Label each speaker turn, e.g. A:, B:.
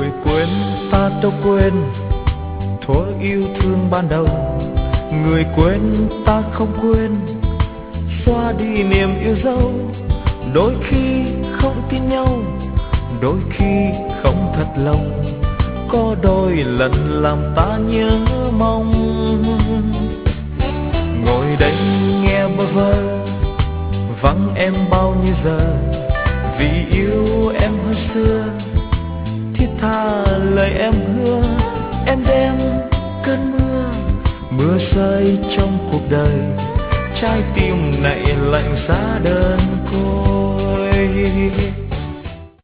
A: Người quên ta đâu quên thuở yêu thương ban đầu, người quên ta không quên xóa đi niềm yêu dấu. Đôi khi không tin nhau, đôi khi không thật lòng, có đôi lần làm ta nhớ mong. Ngồi đây nghe bơ vơ vắng em bao nhiêu giờ, vì yêu em hơn xưa thiết tha lời em hứa. Em đem cơn mưa, mưa rơi trong cuộc đời, trái tim này lạnh giá đơn côi.